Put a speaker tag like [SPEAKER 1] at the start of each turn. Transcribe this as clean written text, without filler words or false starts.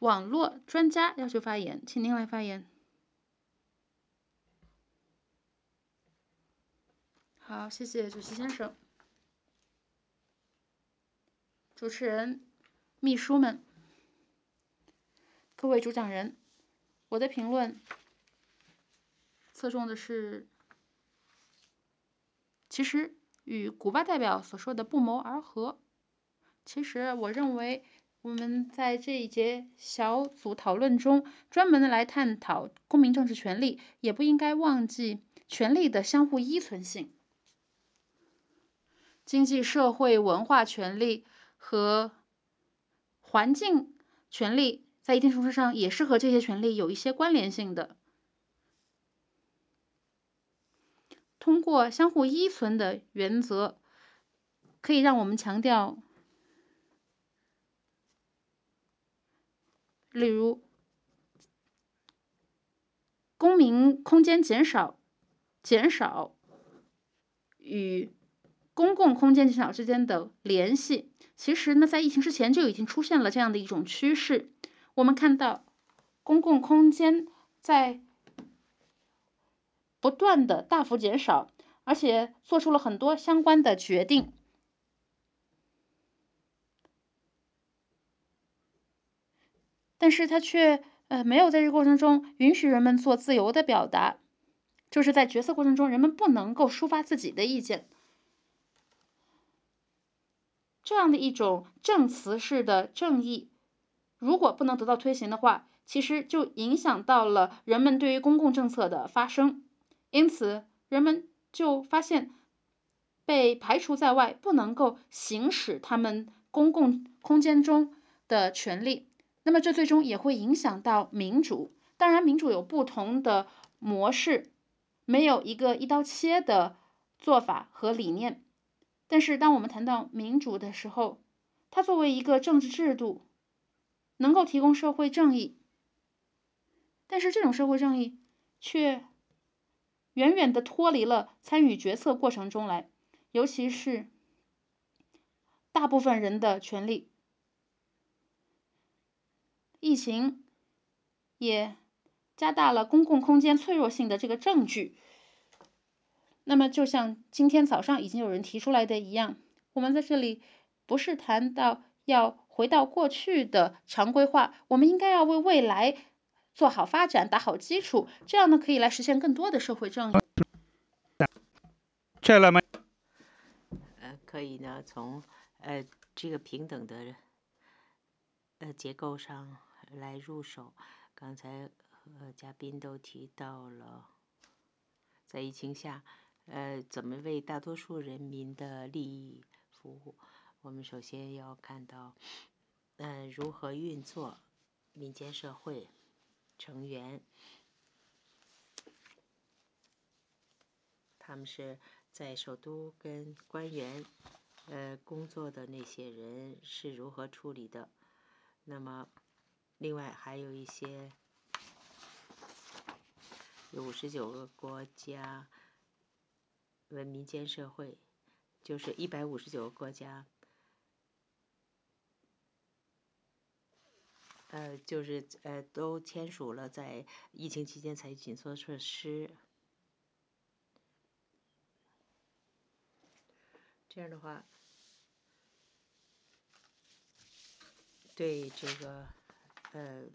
[SPEAKER 1] 网络专家要求发言，请您来发言。好，谢谢主席先生。主持人、秘书们、各位主讲人，我的评论侧重的是，其实与古巴代表所说的不谋而合。其实我认为我们在这一节小组讨论中，专门的来探讨公民政治权利，也不应该忘记权利的相互依存性。经济社会文化权利和环境权利在一定程度上也是和这些权利有一些关联性的。通过相互依存的原则，可以让我们强调，例如公民空间减少与公共空间减少之间的联系。其实呢，在疫情之前就已经出现了这样的一种趋势。我们看到公共空间在不断的大幅减少，而且做出了很多相关的决定。但是它却没有在这个过程中允许人们做自由的表达，就是在决策过程中，人们不能够抒发自己的意见。这样的一种证词式的正义，如果不能得到推行的话，其实就影响到了人们对于公共政策的发声，因此人们就发现被排除在外，不能够行使他们公共空间中的权利。那么这最终也会影响到民主。当然，民主有不同的模式，没有一个一刀切的做法和理念。但是当我们谈到民主的时候，它作为一个政治制度，能够提供社会正义，但是这种社会正义却远远地脱离了参与决策过程中来，尤其是大部分人的权利。疫情也加大了公共空间脆弱性的这个证据。那么就像今天早上已经有人提出来的一样，我们在这里不是谈到要回到过去的常规化，我们应该要为未来做好发展，打好基础，这样呢可以来实现更多的社会正义。
[SPEAKER 2] 可以呢从这个平等的结构上来入手。刚才嘉宾都提到了，在疫情下，怎么为大多数人民的利益服务。我们首先要看到，如何运作民间社会成员，他们是在首都跟官员工作的那些人是如何处理的。那么另外还有一些有59个国家民间社会，就是159个国家，就是都签署了在疫情期间采取紧缩措施。这样的话，对这个